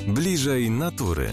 Bliżej natury.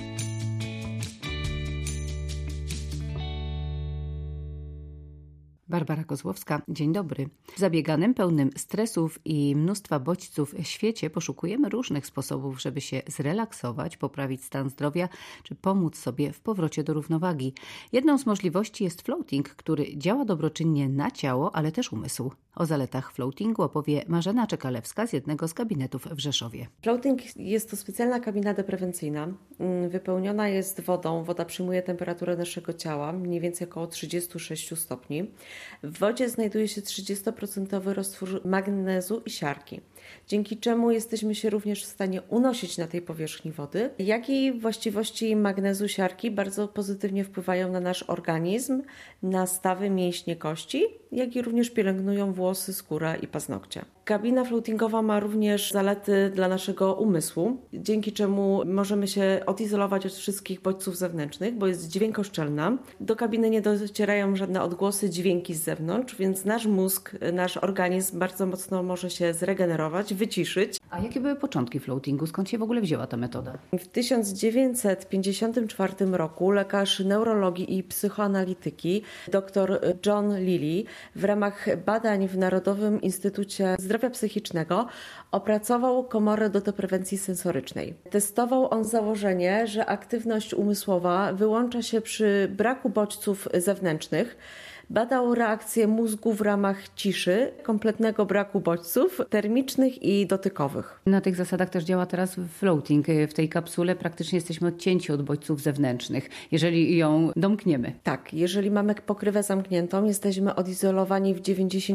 Barbara Kozłowska, dzień dobry. W zabieganym, pełnym stresów i mnóstwa bodźców świecie poszukujemy różnych sposobów, żeby się zrelaksować, poprawić stan zdrowia czy pomóc sobie w powrocie do równowagi. Jedną z możliwości jest floating, który działa dobroczynnie na ciało, ale też umysł. O zaletach floatingu opowie Marzena Czekalewska z jednego z gabinetów w Rzeszowie. Floating jest to specjalna kabina deprewencyjna. Wypełniona jest wodą. Woda przyjmuje temperaturę naszego ciała, mniej więcej około 36 stopni. W wodzie znajduje się 30% roztwór magnezu i siarki, dzięki czemu jesteśmy się również w stanie unosić na tej powierzchni wody, jak i właściwości magnezu, siarki bardzo pozytywnie wpływają na nasz organizm, na stawy, mięśnie, kości, jak i również pielęgnują włosy, skórę i paznokcie. Kabina floatingowa ma również zalety dla naszego umysłu, dzięki czemu możemy się odizolować od wszystkich bodźców zewnętrznych, bo jest dźwiękoszczelna. Do kabiny nie docierają żadne odgłosy, dźwięki z zewnątrz, więc nasz mózg, nasz organizm bardzo mocno może się zregenerować, wyciszyć. A jakie były początki floatingu? Skąd się w ogóle wzięła ta metoda? W 1954 roku lekarz neurologii i psychoanalityki dr John Lilly w ramach badań w Narodowym Instytucie Zdrowia Psychicznego opracował komorę do deprewencji sensorycznej. Testował on założenie, że aktywność umysłowa wyłącza się przy braku bodźców zewnętrznych. Badał reakcję mózgu w ramach ciszy, kompletnego braku bodźców termicznych i dotykowych. Na tych zasadach też działa teraz floating. W tej kapsule praktycznie jesteśmy odcięci od bodźców zewnętrznych, jeżeli ją domkniemy. Tak, jeżeli mamy pokrywę zamkniętą, jesteśmy odizolowani w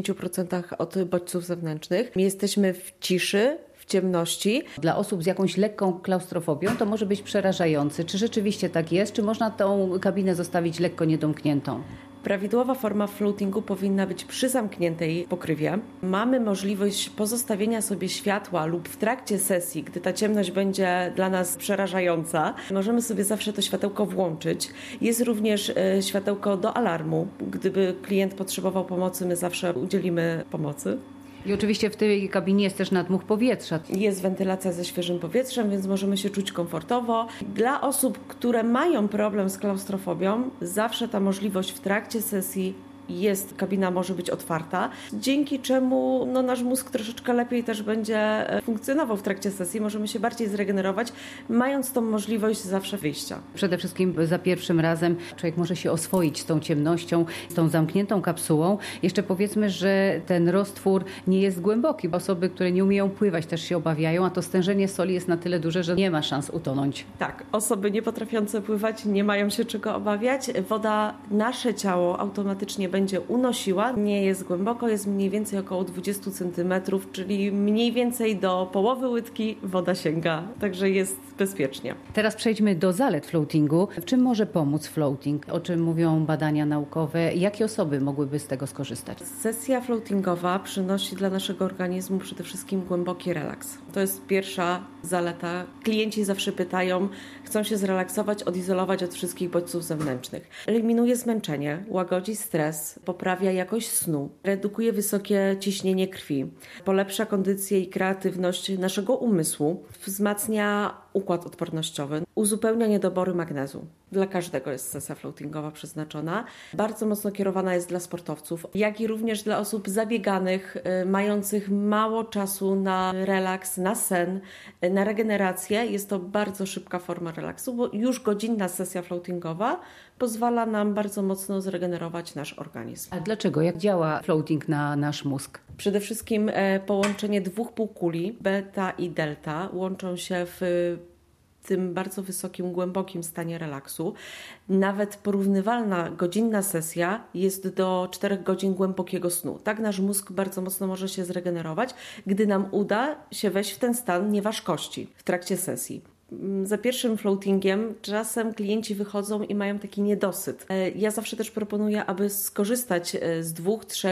90% od bodźców zewnętrznych. Jesteśmy w ciszy, w ciemności. Dla osób z jakąś lekką klaustrofobią to może być przerażające. Czy rzeczywiście tak jest? Czy można tą kabinę zostawić lekko niedomkniętą? Prawidłowa forma floatingu powinna być przy zamkniętej pokrywie. Mamy możliwość pozostawienia sobie światła lub w trakcie sesji, gdy ta ciemność będzie dla nas przerażająca, możemy sobie zawsze to światełko włączyć. Jest również światełko do alarmu. Gdyby klient potrzebował pomocy, my zawsze udzielimy pomocy. I oczywiście w tej kabinie jest też nadmuch powietrza. Jest wentylacja ze świeżym powietrzem, więc możemy się czuć komfortowo. Dla osób, które mają problem z klaustrofobią, zawsze ta możliwość w trakcie sesji jest, kabina może być otwarta, dzięki czemu nasz mózg troszeczkę lepiej też będzie funkcjonował w trakcie sesji. Możemy się bardziej zregenerować, mając tą możliwość zawsze wyjścia. Przede wszystkim za pierwszym razem człowiek może się oswoić z tą ciemnością, z tą zamkniętą kapsułą. Jeszcze powiedzmy, że ten roztwór nie jest głęboki, bo osoby, które nie umieją pływać, też się obawiają, a to stężenie soli jest na tyle duże, że nie ma szans utonąć. Tak, osoby nie potrafiące pływać nie mają się czego obawiać. Woda nasze ciało automatycznie będzie unosiła. Nie jest głęboko, jest mniej więcej około 20 cm, czyli mniej więcej do połowy łydki woda sięga, także jest bezpiecznie. Teraz przejdźmy do zalet floatingu. W czym może pomóc floating? O czym mówią badania naukowe? Jakie osoby mogłyby z tego skorzystać? Sesja floatingowa przynosi dla naszego organizmu przede wszystkim głęboki relaks. To jest pierwsza zaleta. Klienci zawsze pytają, chcą się zrelaksować, odizolować od wszystkich bodźców zewnętrznych. Eliminuje zmęczenie, łagodzi stres, poprawia jakość snu, redukuje wysokie ciśnienie krwi, polepsza kondycję i kreatywność naszego umysłu, wzmacnia układ odpornościowy, uzupełnia niedobory magnezu. Dla każdego jest sesja floatingowa przeznaczona. Bardzo mocno kierowana jest dla sportowców, jak i również dla osób zabieganych, mających mało czasu na relaks, na sen, na regenerację. Jest to bardzo szybka forma relaksu, bo już godzinna sesja floatingowa pozwala nam bardzo mocno zregenerować nasz organizm. A dlaczego? Jak działa floating na nasz mózg? Przede wszystkim połączenie dwóch półkuli, beta i delta, łączą się w tym bardzo wysokim, głębokim stanie relaksu. Nawet porównywalna godzinna sesja jest do 4 godzin głębokiego snu. Tak nasz mózg bardzo mocno może się zregenerować, gdy nam uda się wejść w ten stan nieważkości w trakcie sesji. Za pierwszym floatingiem czasem klienci wychodzą i mają taki niedosyt. Ja zawsze też proponuję, aby skorzystać z 2-3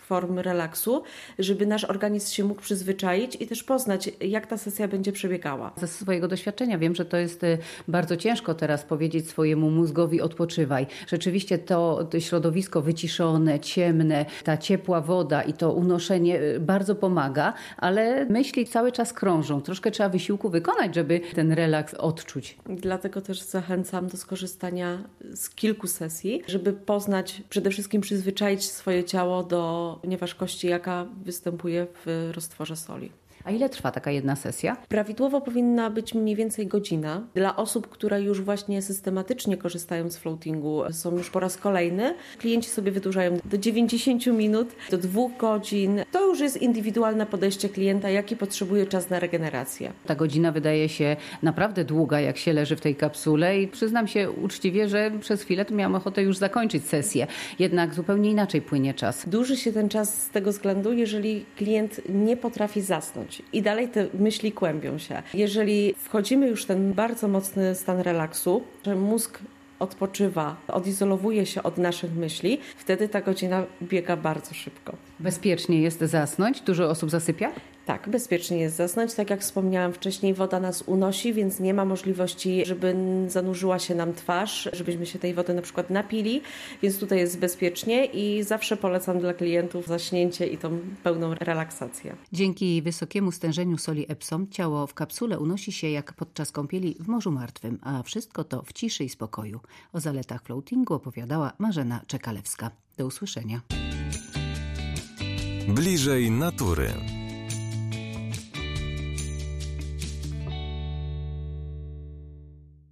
form relaksu, żeby nasz organizm się mógł przyzwyczaić i też poznać, jak ta sesja będzie przebiegała. Ze swojego doświadczenia wiem, że to jest bardzo ciężko teraz powiedzieć swojemu mózgowi odpoczywaj. Rzeczywiście to środowisko wyciszone, ciemne, ta ciepła woda i to unoszenie bardzo pomaga, ale myśli cały czas krążą. Troszkę trzeba wysiłku wykonać, żeby ten relaks odczuć. Dlatego też zachęcam do skorzystania z kilku sesji, żeby poznać, przede wszystkim przyzwyczaić swoje ciało do nieważkości, jaka występuje w roztworze soli. A ile trwa taka jedna sesja? Prawidłowo powinna być mniej więcej godzina. Dla osób, które już właśnie systematycznie korzystają z floatingu, są już po raz kolejny, klienci sobie wydłużają do 90 minut, do 2 godzin. To już jest indywidualne podejście klienta, jaki potrzebuje czas na regenerację. Ta godzina wydaje się naprawdę długa, jak się leży w tej kapsule i przyznam się uczciwie, że przez chwilę to miałam ochotę już zakończyć sesję. Jednak zupełnie inaczej płynie czas. Dłuży się ten czas z tego względu, jeżeli klient nie potrafi zasnąć. I dalej te myśli kłębią się. Jeżeli wchodzimy już w ten bardzo mocny stan relaksu, że mózg odpoczywa, odizolowuje się od naszych myśli, wtedy ta godzina biega bardzo szybko. Bezpiecznie jest zasnąć? Dużo osób zasypia? Tak, bezpiecznie jest zasnąć. Tak jak wspomniałam wcześniej, woda nas unosi, więc nie ma możliwości, żeby zanurzyła się nam twarz, żebyśmy się tej wody na przykład napili, więc tutaj jest bezpiecznie i zawsze polecam dla klientów zaśnięcie i tą pełną relaksację. Dzięki wysokiemu stężeniu soli Epsom ciało w kapsule unosi się jak podczas kąpieli w Morzu Martwym, a wszystko to w ciszy i spokoju. O zaletach floatingu opowiadała Marzena Czekalewska. Do usłyszenia. Bliżej natury.